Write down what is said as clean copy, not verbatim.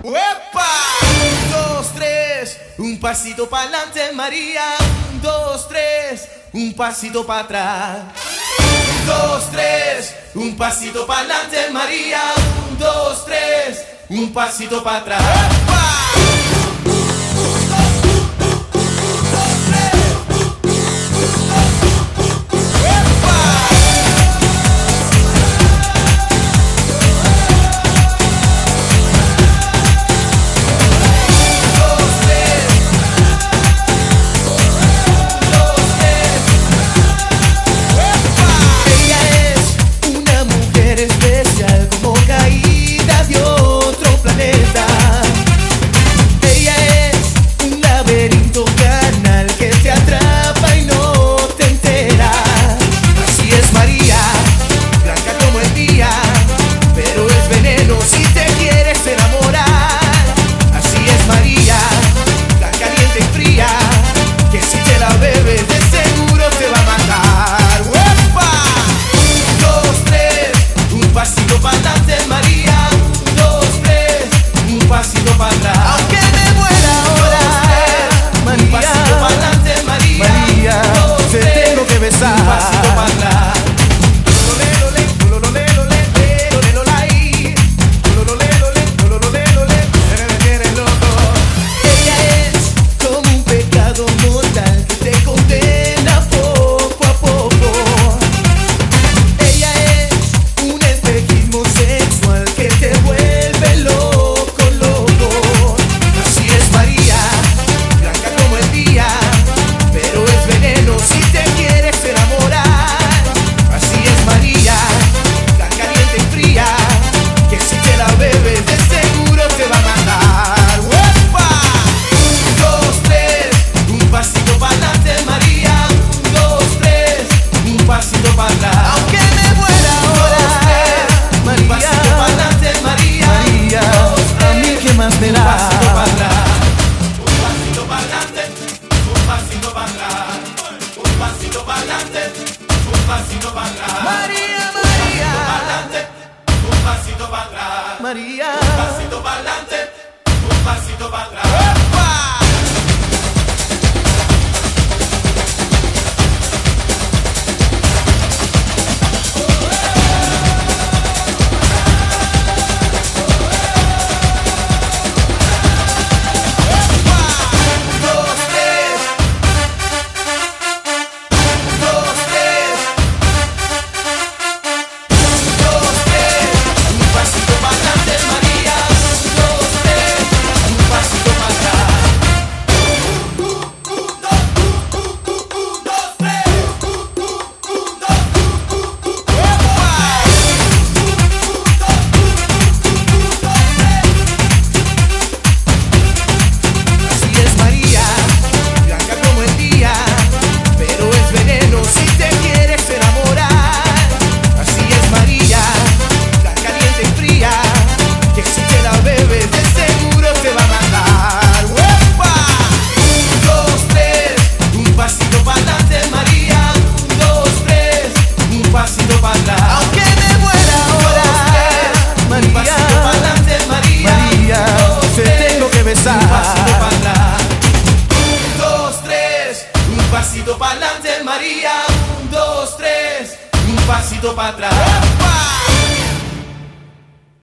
¡Uepa! 1, 2, 3, un pasito para adelante, María. 1, 2, 3, un pasito para atrás. 1, 2, 3, un pasito para adelante, María. 1, 2, 3, un pasito para atrás. ¡Uepa! María. Un pasito para adelante, un pasito para atrás. ¡Epa! Pasito para adelante, María. 1, 2, 3, un pasito para atrás.